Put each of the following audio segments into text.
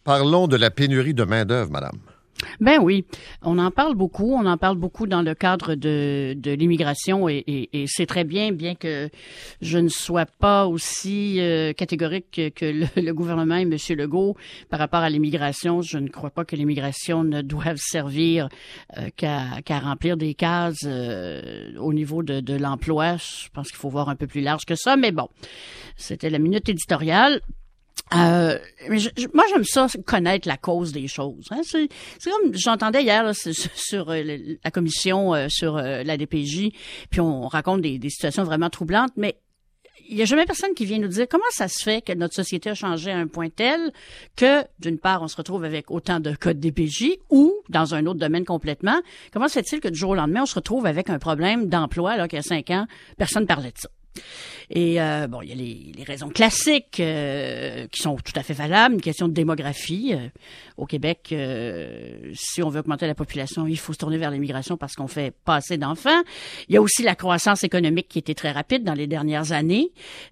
Parlons de la pénurie de main-d'œuvre, madame. Ben oui, on en parle beaucoup. On en parle beaucoup dans le cadre de l'immigration et c'est très bien que je ne sois pas aussi catégorique que le gouvernement et M. Legault par rapport à l'immigration. Je ne crois pas que l'immigration ne doive servir qu'à remplir des cases au niveau de l'emploi. Je pense qu'il faut voir un peu plus large que ça, mais bon, c'était la minute éditoriale. Mais moi j'aime ça connaître la cause des choses. Hein. C'est comme j'entendais hier là, sur la commission sur la DPJ, puis on raconte des situations vraiment troublantes, mais il y a jamais personne qui vient nous dire comment ça se fait que notre société a changé à un point tel que d'une part on se retrouve avec autant de cas de DPJ ou dans un autre domaine complètement. Comment se fait-il que du jour au lendemain on se retrouve avec un problème d'emploi alors qu'il y a 5 ans personne parlait de ça. Et bon, il y a les raisons classiques qui sont tout à fait valables, une question de démographie. Au Québec, si on veut augmenter la population, il faut se tourner vers l'immigration parce qu'on fait pas assez d'enfants. Il y a aussi la croissance économique qui était très rapide dans les dernières années.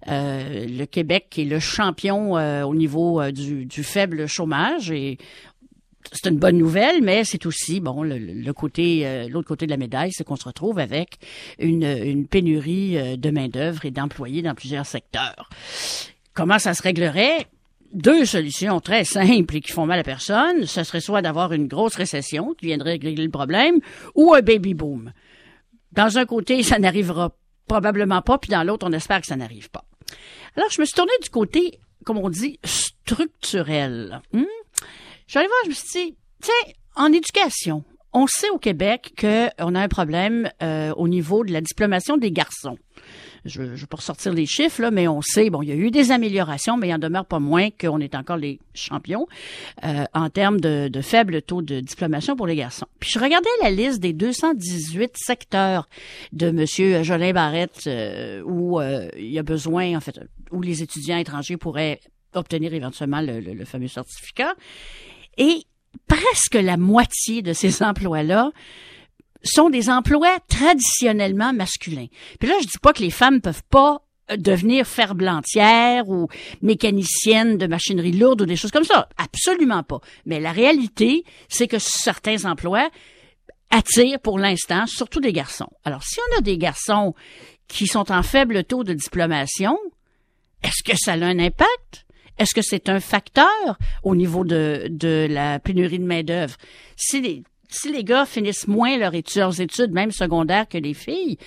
Le Québec est le champion au niveau du faible chômage et c'est une bonne nouvelle, mais c'est aussi bon l'autre côté de la médaille, c'est qu'on se retrouve avec une pénurie de main-d'œuvre et d'employés dans plusieurs secteurs. Comment ça se réglerait? 2 solutions très simples et qui font mal à personne. Ce serait soit d'avoir une grosse récession qui viendrait régler le problème, ou un baby boom. Dans un côté, ça n'arrivera probablement pas, puis dans l'autre, on espère que ça n'arrive pas. Alors, je me suis tournée du côté, comme on dit, structurel. Je suis allée voir, je me suis dit, tu sais, en éducation, on sait au Québec qu'on a un problème au niveau de la diplomation des garçons. Je vais pas ressortir les chiffres, là, mais on sait, bon, il y a eu des améliorations, mais il en demeure pas moins qu'on est encore les champions en termes de faible taux de diplomation pour les garçons. Puis je regardais la liste des 218 secteurs de M. Jolin Barrette où il y a besoin, en fait, où les étudiants étrangers pourraient obtenir éventuellement le fameux certificat. Et presque la moitié de ces emplois-là sont des emplois traditionnellement masculins. Puis là, je dis pas que les femmes peuvent pas devenir ferblantières ou mécaniciennes de machinerie lourde ou des choses comme ça. Absolument pas. Mais la réalité, c'est que certains emplois attirent pour l'instant surtout des garçons. Alors, si on a des garçons qui sont en faible taux de diplomation, est-ce que ça a un impact? Est-ce que c'est un facteur au niveau de la pénurie de main-d'œuvre? Si les gars finissent moins leurs études, même secondaires, que les filles,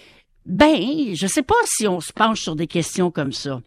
ben, je sais pas si on se penche sur des questions comme ça.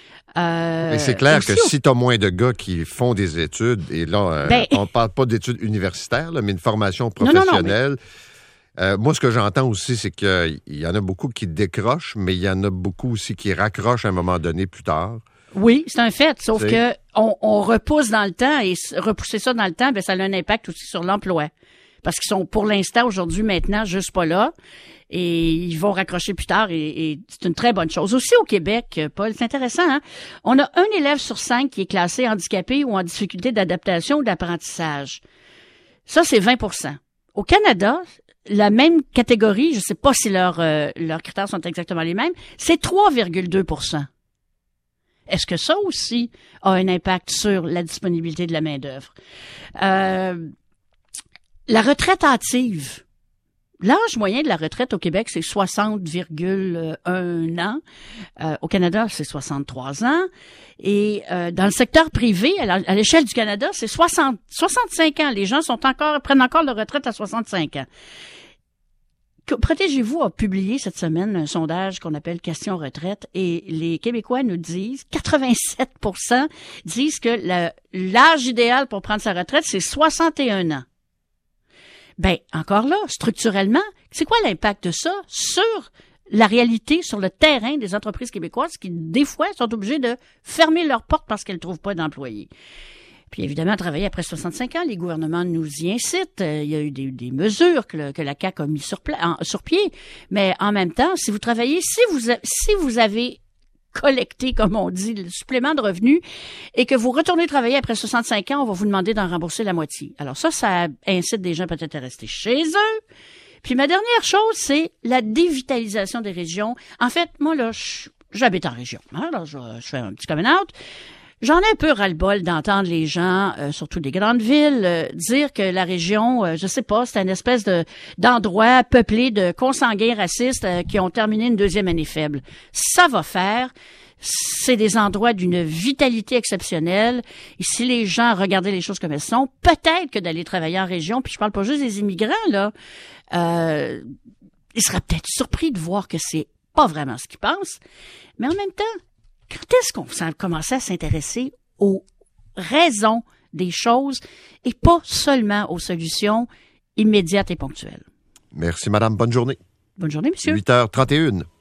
Mais c'est clair que si tu as moins de gars qui font des études, et là, on parle pas d'études universitaires, là, mais une formation professionnelle. Non, moi, ce que j'entends aussi, c'est qu'il y en a beaucoup qui décrochent, mais il y en a beaucoup aussi qui raccrochent à un moment donné plus tard. Oui, c'est un fait, sauf que on repousse dans le temps et repousser ça dans le temps, ben ça a un impact aussi sur l'emploi. Parce qu'ils sont pour l'instant, aujourd'hui, maintenant, juste pas là. Et ils vont raccrocher plus tard et c'est une très bonne chose. Aussi au Québec, Paul, c'est intéressant, hein? On a 1 élève sur 5 qui est classé handicapé ou en difficulté d'adaptation ou d'apprentissage. Ça, c'est 20%. Au Canada, la même catégorie, je sais pas si leurs critères sont exactement les mêmes, c'est 3,2%. Est-ce que ça aussi a un impact sur la disponibilité de la main-d'œuvre? La retraite hâtive. L'âge moyen de la retraite au Québec, c'est 60,1 ans. Au Canada, c'est 63 ans. Et dans le secteur privé, à l'échelle du Canada, c'est 65 ans. Les gens prennent encore leur retraite à 65 ans. Protégez-vous a publié cette semaine un sondage qu'on appelle Question Retraite et les Québécois nous disent, 87% disent que l'âge idéal pour prendre sa retraite, c'est 61 ans. Ben, encore là, structurellement, c'est quoi l'impact de ça sur la réalité, sur le terrain des entreprises québécoises qui, des fois, sont obligées de fermer leurs portes parce qu'elles ne trouvent pas d'employés? Puis évidemment, travailler après 65 ans, les gouvernements nous y incitent. Il y a eu des mesures que la CAQ a mis sur pied. Mais en même temps, si vous travaillez, si vous avez collecté, comme on dit, le supplément de revenus et que vous retournez travailler après 65 ans, on va vous demander d'en rembourser la moitié. Alors ça incite des gens peut-être à rester chez eux. Puis ma dernière chose, c'est la dévitalisation des régions. En fait, moi, là, j'habite en région. Alors, je fais un petit coming out. J'en ai un peu ras-le-bol d'entendre les gens, surtout des grandes villes, dire que la région, je sais pas, c'est une espèce d'endroit peuplé de consanguins racistes qui ont terminé une deuxième année faible. Ça va faire. C'est des endroits d'une vitalité exceptionnelle. Et si les gens regardaient les choses comme elles sont, peut-être que d'aller travailler en région, puis je parle pas juste des immigrants, là, ils seraient peut-être surpris de voir que c'est pas vraiment ce qu'ils pensent. Mais en même temps, quand est-ce qu'on va commencer à s'intéresser aux raisons des choses et pas seulement aux solutions immédiates et ponctuelles? Merci, madame. Bonne journée. Bonne journée, monsieur. 8h31.